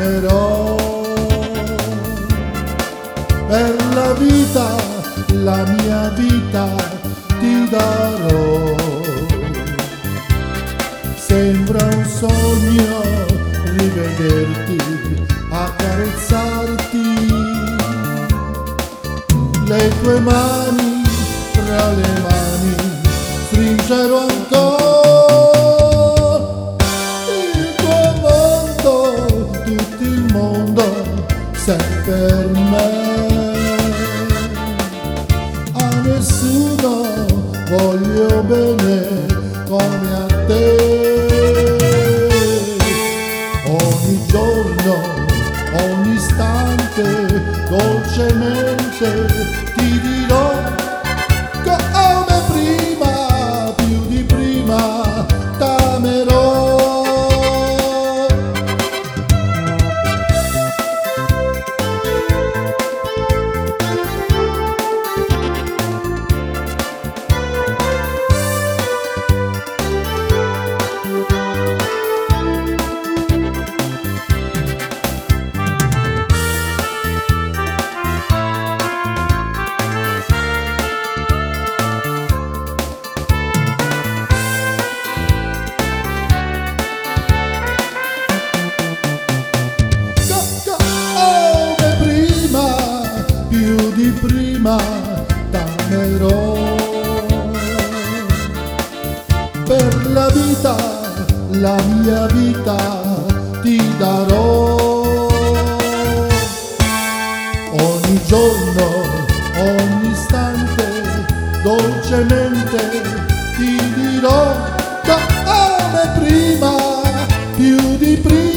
t'amerò. Per la vita, la mia vita ti darò. Sembra un sogno rivederti, accarezzarti, le tue mani tra le mani stringerò ancora. Il tuo mondo, tutto il mondo sei per me. A nessuno voglio bene come a te. Ogni giorno, ogni istante, dolcemente ti dirò come prima, più di prima t'amerò. Di prima t'amerò. Per la vita, la mia vita ti darò. Ogni giorno, ogni istante, dolcemente ti dirò come prima, più di prima.